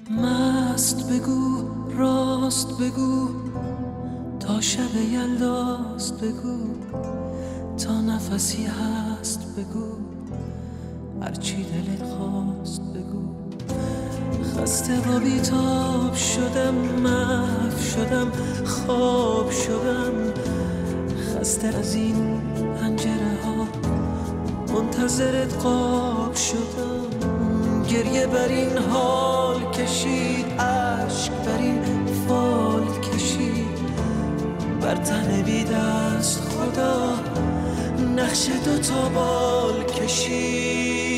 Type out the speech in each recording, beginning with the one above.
مست بگو، راست بگو، تا شب یلداست بگو، تا نفسی هست بگو، هرچی دلت خواست بگو. خسته و بیتاب شدم، محو شدم، خواب شدم، خسته از این پنجره ها، منتظرت قاب شدم. گریه بر این حال کشید، عشق بر این فال کشید، بر تن بی دست خدا نقش دوتا بال کشید.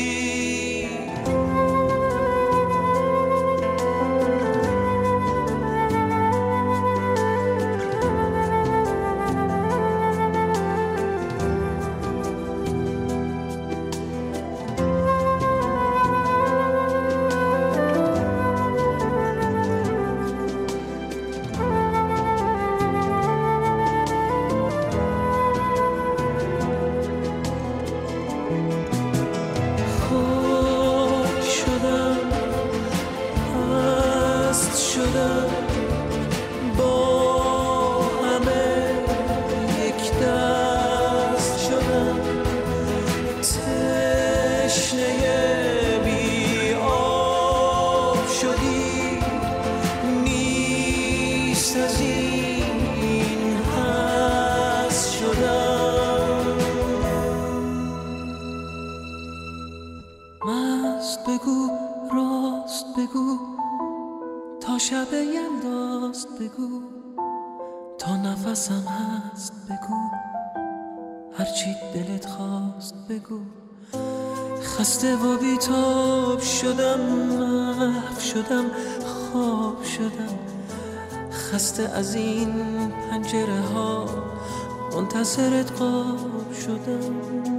مست بگو، راست بگو، تا شب یلداست بگو، تا نفسم هست بگو، هرچی دلت خواست بگو. خسته و بیتاب شدم، محو شدم، خواب شدم، خسته از این پنجره ها، منتظرت قاب شدم.